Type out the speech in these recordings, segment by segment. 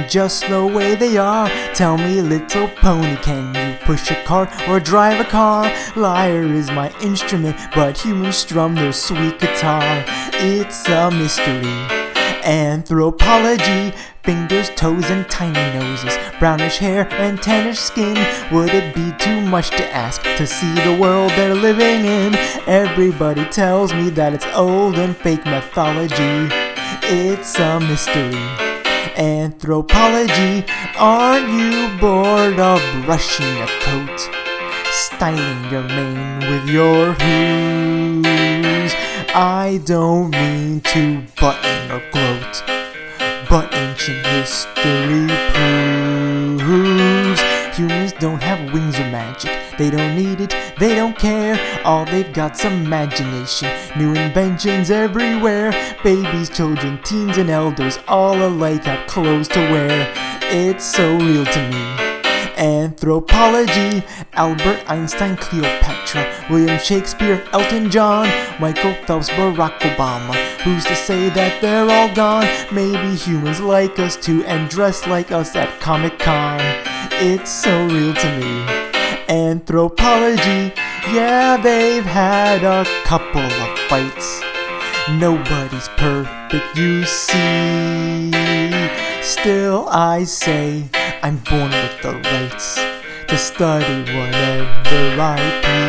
just the way they are. Tell me, little pony, can you push a cart or drive a car? Lyre is my instrument, but humans strum their sweet guitar. It's a mystery. Anthropology, fingers, toes, and tiny noses, brownish hair and tannish skin. Would it be too much to ask to see the world they're living in? Everybody tells me that it's old and fake mythology. It's a mystery. Anthropology, aren't you bored of brushing your coat, styling your mane with your hooves? I don't mean to button or gloat, but ancient history proves humans don't have wings or magic. They don't need it, they don't care. All they've got's imagination. New inventions everywhere. Babies, children, teens, and elders all alike have clothes to wear. It's so real to me. Anthropology, Albert Einstein, Cleopatra, William Shakespeare, Elton John, Michael Phelps, Barack Obama. Who's to say that they're all gone? Maybe humans like us too and dress like us at Comic-Con. It's so real to me. Anthropology, yeah, they've had a couple of fights. Nobody's perfect, you see. Still I say I'm born with the rights to study whatever I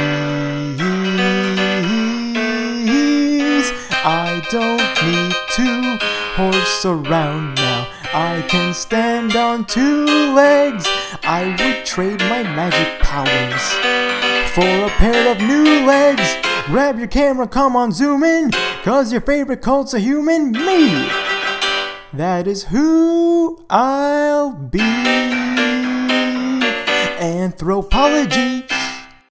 please. I don't need to horse around now. I can stand on 2 legs. I would trade my magic powers for a pair of new legs. Grab your camera, come on, zoom in, 'cause your favorite cult's a human, me. That is who I'll be. Anthropology.